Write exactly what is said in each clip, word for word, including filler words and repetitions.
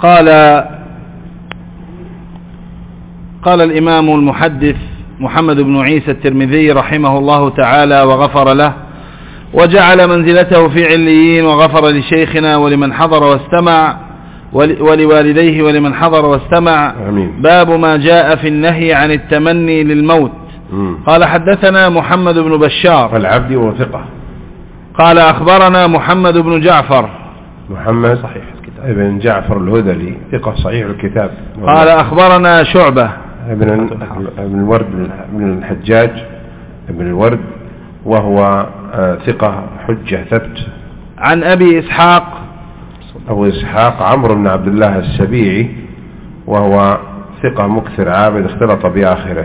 قال قال الإمام المحدث محمد بن عيسى الترمذي رحمه الله تعالى وغفر له، وجعل منزلته في عليين، وغفر لشيخنا ولمن حضر واستمع ولوالديه ولمن حضر واستمع. آمين. باب ما جاء في النهي عن التمني للموت. مم. قال حدثنا محمد بن بشار العبدي وثقة. قال أخبرنا محمد بن جعفر محمد صحيح الكتاب ابن جعفر الهذلي ثقة صحيح الكتاب. قال أخبرنا شعبة ابن ابن الورد بن الحجاج ابن الورد وهو ثقة حجة ثبت. عن أبي إسحاق أبو إسحاق عمرو بن عبد الله السبيعي وهو ثقة مكثر عابد اختلط بآخره.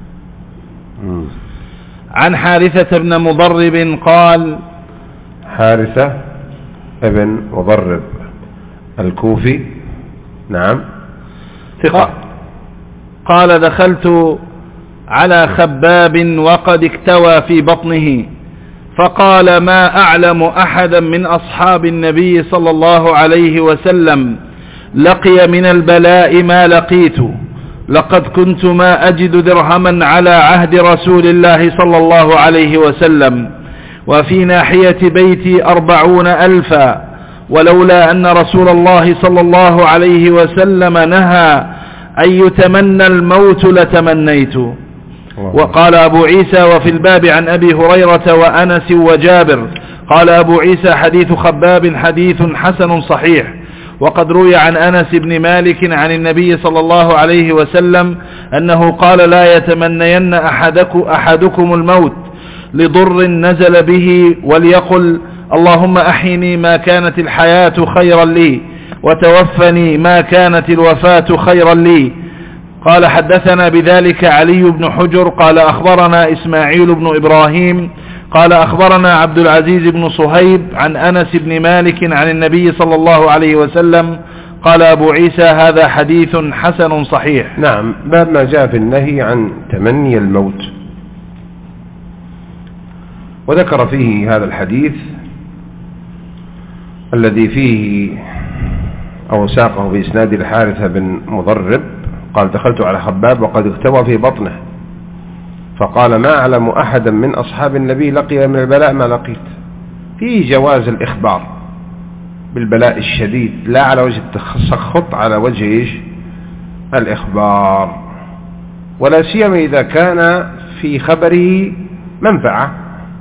عن حارثة بن مضرب قال حارثة ابن مضرب الكوفي نعم ثقة. قال دخلت على خباب وقد اكتوى في بطنه فقال ما أعلم أحدا من أصحاب النبي صلى الله عليه وسلم لقي من البلاء ما لقيت، لقد كنت ما أجد درهما على عهد رسول الله صلى الله عليه وسلم، وفي ناحية بيتي أربعون ألفا، ولولا أن رسول الله صلى الله عليه وسلم نهى أن يتمنى الموت لتمنيت. وقال أبو عيسى وفي الباب عن أبي هريرة وأنس وجابر. قال أبو عيسى حديث خباب حديث حسن صحيح. وقد روي عن أنس بن مالك عن النبي صلى الله عليه وسلم أنه قال لا يتمنين أحدكم, أحدكم الموت لضر نزل به، وليقل اللهم أحيني ما كانت الحياة خيرا لي، وتوفني ما كانت الوفاة خيرا لي. قال حدثنا بذلك علي بن حجر قال أخبرنا إسماعيل بن إبراهيم قال أخبرنا عبد العزيز بن صهيب عن أنس بن مالك عن النبي صلى الله عليه وسلم. قال أبو عيسى هذا حديث حسن صحيح. نعم. باب ما جاء في النهي عن تمني الموت، وذكر فيه هذا الحديث الذي فيه أو ساقه بإسناد الحارثة بن مضرب قال دخلت على خباب وقد اكتوى في بطنه فقال ما أعلم أحدا من أصحاب النبي لقي من البلاء ما لقيت. فيه جواز الإخبار بالبلاء الشديد لا على وجه التسخط، على وجه إيش؟ الإخبار، ولا سيما إذا كان في خبره منفعة.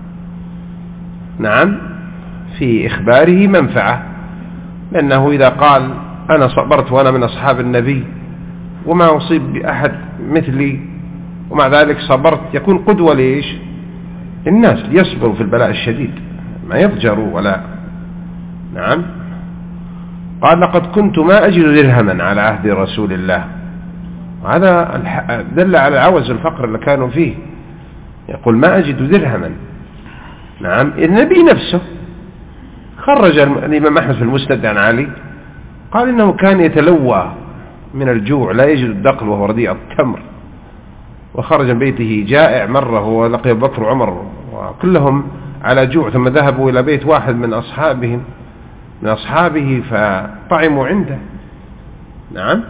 نعم، في إخباره منفعة، لأنه إذا قال أنا صبرت وأنا من أصحاب النبي وما أصيب بأحد مثلي ومع ذلك صبرت، يكون قدوة ليش؟ الناس ليصبروا في البلاء الشديد ما يضجروا ولا. نعم. قال لقد كنت ما أجد درهما على عهد رسول الله، وهذا دل على عوز الفقر اللي كانوا فيه. يقول ما أجد درهما. نعم. النبي نفسه خرج الإمام أحمد في المسند عن علي قال إنه كان يتلوى من الجوع لا يجد الدقل وهو رديء التمر، وخرج من بيته جائع مرة ولقي بكر وعمر وكلهم على جوع، ثم ذهبوا إلى بيت واحد من أصحابهم من أصحابه فطعموا عنده. نعم.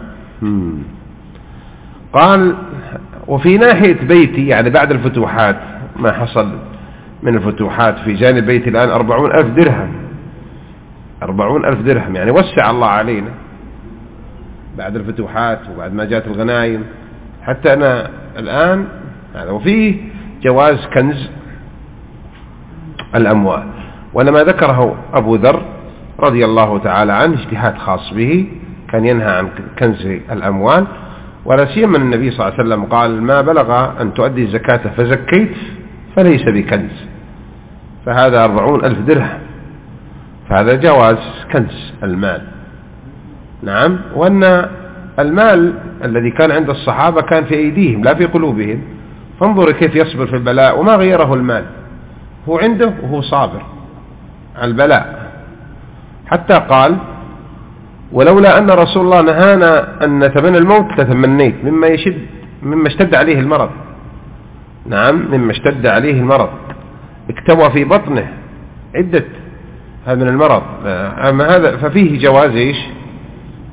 قال وفي ناحية بيتي يعني بعد الفتوحات ما حصل من الفتوحات في جانب بيتي الآن أربعون ألف درهم أربعون ألف درهم، يعني وسع الله علينا بعد الفتوحات وبعد ما جاءت الغنائم حتى أنا الآن هذا. وفيه جواز كنز الأموال، ولما ذكره أبو ذر رضي الله تعالى عنه اجتهاد خاص به، كان ينهى عن كنز الأموال، ولا سيما النبي صلى الله عليه وسلم قال ما بلغ أن تؤدي الزكاة فزكيت فليس بكنز، فهذا أربعون ألف درهم، فهذا جواز كنز المال. نعم. وأن المال الذي كان عند الصحابة كان في أيديهم لا في قلوبهم، فانظر كيف يصبر في البلاء وما غيره المال، هو عنده وهو صابر على البلاء، حتى قال ولولا أن رسول الله نهانا أن نتمنى الموت لتمنيت، مما يشد مما اشتد عليه المرض. نعم. مما اشتد عليه المرض، اكتوى في بطنه عدة هذا من المرض. أما هذا ففيه جواز إيش؟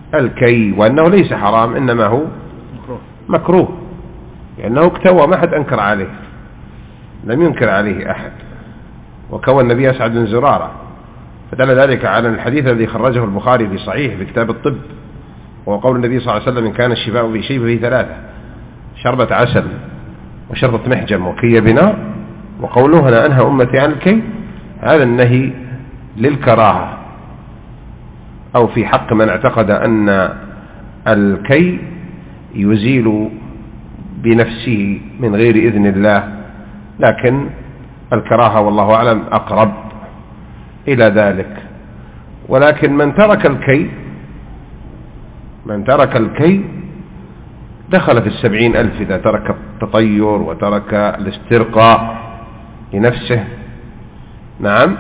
الكي، وأنه ليس حرام إنما هو مكروه، لأنه اكتوى ما حد أنكر عليه، لم ينكر عليه أحد، وكوى النبي أسعد بن زرارة، فدل ذلك على الحديث الذي خرجه البخاري في صحيح في كتاب الطب، وقول النبي صلى الله عليه وسلم: إن كان الشفاء في شيء فيه ثلاثة: شربة عسل وشربة محجم وكي بنار. وقوله: أنا أنهى أمتي عن الكي، هذا النهي للكراهة، أو في حق من اعتقد أن الكي يزيل بنفسه من غير إذن الله، لكن الكراهة والله أعلم أقرب إلى ذلك. ولكن من ترك الكي من ترك الكي دخل في السبعين ألف إذا ترك التطير وترك الاسترقاء لنفسه. نعم.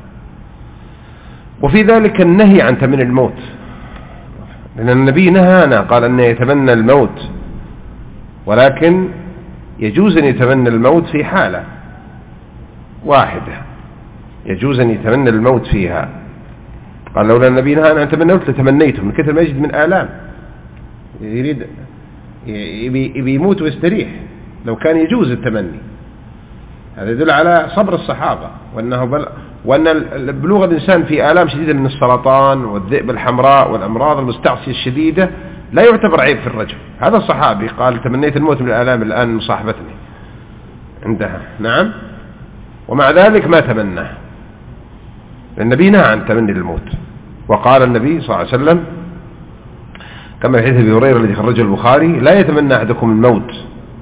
وفي ذلك النهي عن تمني الموت، لأن النبي نهانا، قال أن يتمنى الموت، ولكن يجوز أن يتمنى الموت في حالة واحدة، يجوز أن يتمنى الموت فيها. قال: لولا النبي نهانا عن تمنى الموت لتمنيته، من كثر ما يجد من آلام يريد يبي يموت ويستريح، لو كان يجوز التمني. هذا يدل على صبر الصحابة، وأنه بل وأن بلوغ الإنسان في آلام شديدة من السرطان والذئب الحمراء والأمراض المستعصية الشديدة لا يعتبر عيب في الرجل. هذا الصحابي قال: تمنيت الموت من الآلام الآن مصاحبتني عندها. نعم. ومع ذلك ما تمناه، النبي نهى عن تمني الموت. وقال النبي صلى الله عليه وسلم كما في حديث أبي هريرة الذي خرجه البخاري: لا يتمنى أحدكم الموت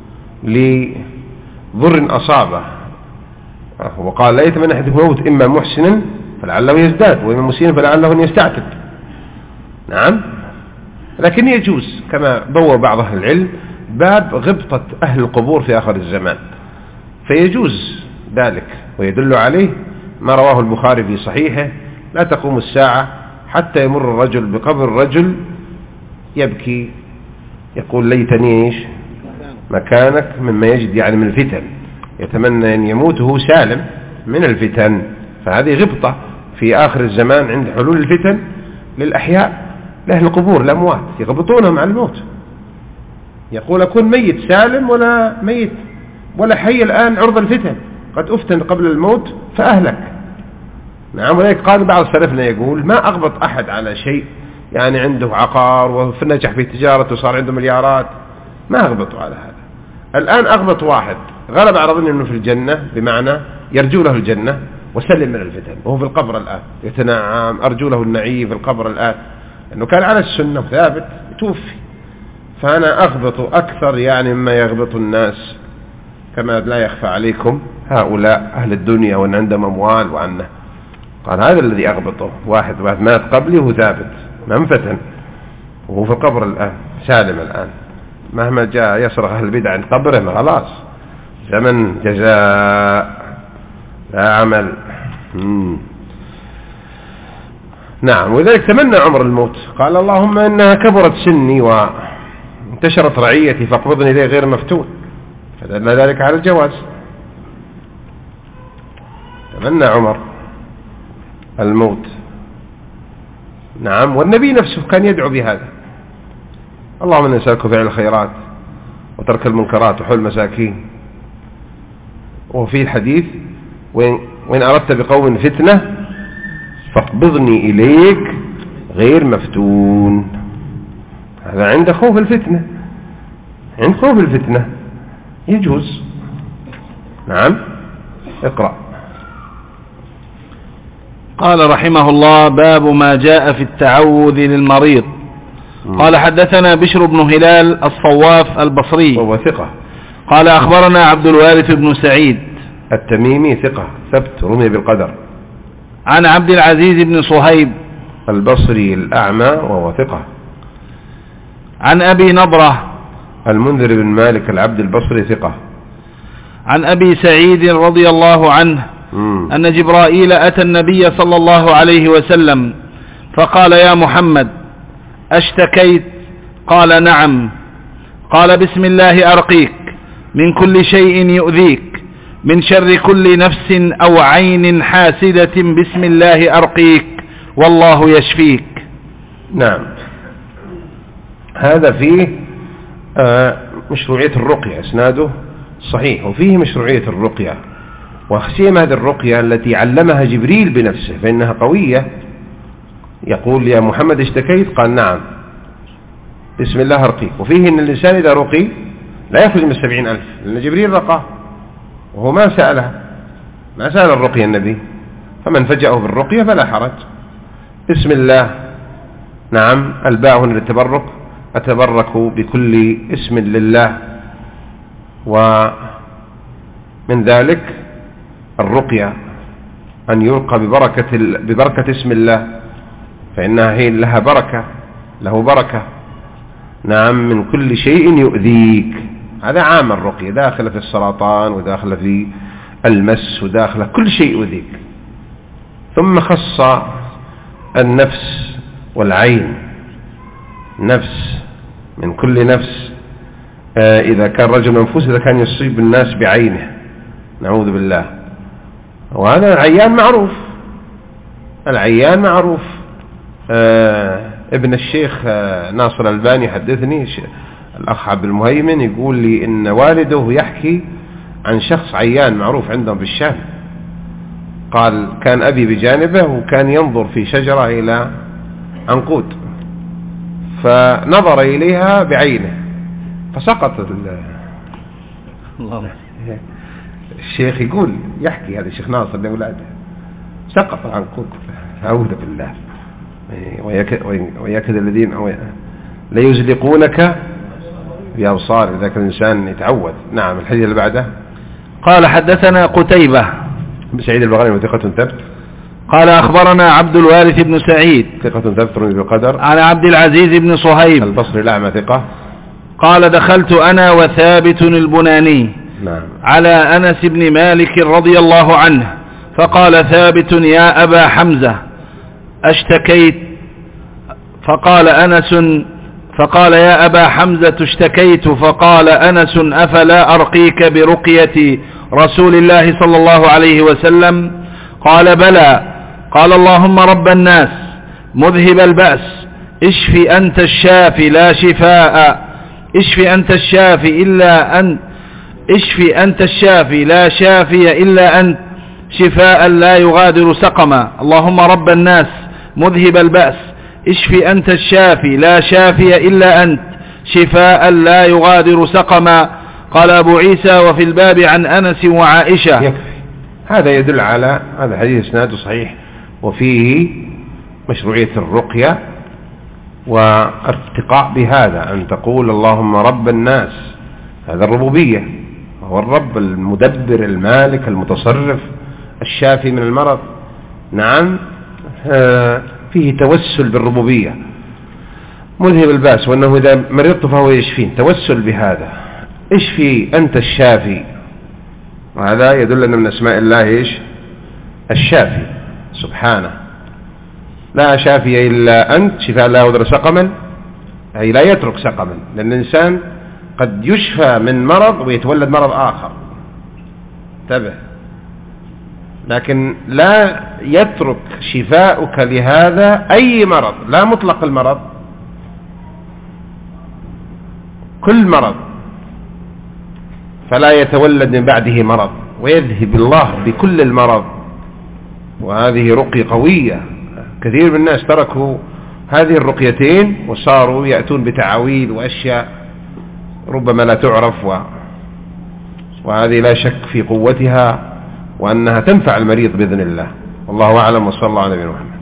لضر أصابه. وقال: لا يتمنى أحدكم الموت إما محسنا فلعله يزداد، وإما مسيئا فلعله يستعتب. نعم. لكن يجوز كما ضوى بعض أهل العلم باب غبطة أهل القبور في آخر الزمان، فيجوز ذلك، ويدل عليه ما رواه البخاري في صحيحه: لا تقوم الساعة حتى يمر الرجل بقبر الرجل يبكي يقول: ليتني إيش مكانك، مما يجد يعني من الفتن، يتمنى أن يموت وهو سالم من الفتن. فهذه غبطة في آخر الزمان عند حلول الفتن للأحياء، لأهل القبور الأموات يغبطونهم على الموت، يقول: أكون ميت سالم ولا ميت ولا حي الآن عرض الفتن، قد أفتن قبل الموت فأهلك. نعم. ولذلك قال بعض سلفنا يقول: ما أغبط أحد على شيء يعني عنده عقار ونجح في تجارته وصار عنده مليارات، ما أغبطوا على هذا. الآن أغبط واحد غلب على ظنه أنه في الجنة، بمعنى يرجو له الجنة وسلم من الفتن، وهو في القبر الآن يتنعم، أرجو له النعيم في القبر الآن، لأنه كان على السنة ثابت توفي. فأنا أغبط أكثر يعني مما يغبط الناس، كما لا يخفى عليكم هؤلاء أهل الدنيا وأن عندهم أموال وعنه. قال: هذا الذي أغبطه واحد واحد مات قبلي وهو ثابت ما انفتن، وهو في القبر الآن سالم الآن، مهما جاء يصرخ أهل البدع عند قبره خلاص زمن جزاء لا عمل. مم. نعم. وذلك تمنى عمر الموت، قال: اللهم إنها كبرت سني وانتشرت رعيتي فاقبضني إليه غير مفتون، فدل ذلك على الجواز. تمنى عمر الموت. نعم. والنبي نفسه كان يدعو بهذا: اللهم إنا نسألك فعل الخيرات وترك المنكرات وحل المساكين. وفي الحديث: وإن, وإن أردت بقوم فتنة فاقبضني إليك غير مفتون. هذا عند خوف الفتنة، عند خوف الفتنة يجوز. نعم. اقرأ. قال رحمه الله: باب ما جاء في التعوذ للمريض. قال: حدثنا بشر بن هلال الصواف البصري وهو ثقة. قال: أخبرنا عبد الوارث بن سعيد التميمي ثقة ثبت رمي بالقدر. عن عبد العزيز بن صهيب البصري الأعمى وهو ثقة. عن أبي نضرة المنذر بن مالك العبد البصري ثقة. عن أبي سعيد رضي الله عنه مم. أن جبرائيل أتى النبي صلى الله عليه وسلم فقال: يا محمد أشتكيت؟ قال: نعم. قال: بسم الله أرقيك من كل شيء يؤذيك، من شر كل نفس أو عين حاسدة، بسم الله أرقيك والله يشفيك. نعم. هذا فيه مشروعية الرقية، إسناده صحيح، وفيه مشروعية الرقية، وخصيما هذه الرقية التي علمها جبريل بنفسه فإنها قوية. يقول يا محمد اشتكيت؟ قال نعم، بسم الله أرقيك. وفيه أن الإنسان إذا رقي لا يخرج من السبعين ألف، لأن جبريل رقاه وهو ما سألها، ما سأل الرقية النبي، فمن فجأه بالرقية فلا حرج. بسم الله، نعم، الباء هنا للتبرك، أتبرك بكل اسم لله. ومن ذلك الرقية أن يلقى ببركة, ببركة اسم الله، فإنها هي لها بركة، له بركة، نعم، من كل شيء يؤذيك. هذا عام الرقية، داخل في السرطان وداخل في المس وداخل كل شيء يؤذيك. ثم خص النفس والعين، نفس من كل نفس، آه إذا كان رجل منفوس إذا كان يصيب الناس بعينه، نعوذ بالله. وهذا العيان معروف، العيان معروف. آه ابن الشيخ آه ناصر الألباني حدثني الأخ عبد المهيمن يقول لي إن والده يحكي عن شخص عيان معروف عندهم بالشام. قال كان أبي بجانبه وكان ينظر في شجرة إلى عنقود، فنظر إليها بعينه فسقط. الله الشيخ يقول يحكي هذا الشيخ ناصر لأولاده، سقط العنقود، أعوذ بالله. ويكد الذين ليزلقونك بأبصار، إذا كان الإنسان يتعود. نعم. الحديث اللي بعده قال حدثنا قتيبة سعيد البغلاني وثقة ثبت. قال أخبرنا عبد الوارث بن سعيد ثقة ثبت بالقدر. عن عبد العزيز بن صهيب البصري الأعمى ثقة. قال دخلت أنا وثابت البناني نعم. على أنس بن مالك رضي الله عنه، فقال ثابت يا أبا حمزة اشتكيت، فقال أنس فقال يا أبا حمزة اشتكيت، فقال أنس أفلا أرقيك برقية رسول الله صلى الله عليه وسلم؟ قال بلى. قال اللهم رب الناس مذهب البأس اشف أنت الشافي لا شفاء اشف أنت الشافي إلا أنت اشف أنت الشافي لا شافي إلا أنت شفاء لا يغادر سقما. اللهم رب الناس مذهب البأس اشف أنت الشافي لا شافي إلا أنت شفاء لا يغادر سقما. قال أبو عيسى وفي الباب عن أنس وعائشة. يكفي. هذا يدل على هذا حديث اسناده صحيح، وفيه مشروعية الرقية وارتقاء بهذا، أن تقول اللهم رب الناس، هذا الربوبية، هو الرب المدبر المالك المتصرف الشافي من المرض. نعم. فيه توسل بالربوبية، مذهب الباس، وأنه إذا مرضت فهو يشفين، توسل بهذا، اشفي أنت الشافي. وهذا يدل أن من أسماء الله إيش؟ الشافي سبحانه، لا شافي إلا أنت شفاء لا يغادر سقما، أي لا يترك سقما، لأن الإنسان قد يشفى من مرض ويتولد مرض آخر، انتبه، لكن لا يترك شفاؤك لهذا أي مرض، لا مطلق المرض، كل مرض، فلا يتولد من بعده مرض، ويذهب الله بكل المرض. وهذه رقية قوية. كثير من الناس تركوا هذه الرقيتين وصاروا يأتون بتعاويذ وأشياء ربما لا تعرف، و... وهذه لا شك في قوتها وأنها تنفع المريض بإذن الله. والله أعلم، وصلى الله على نبينا محمد.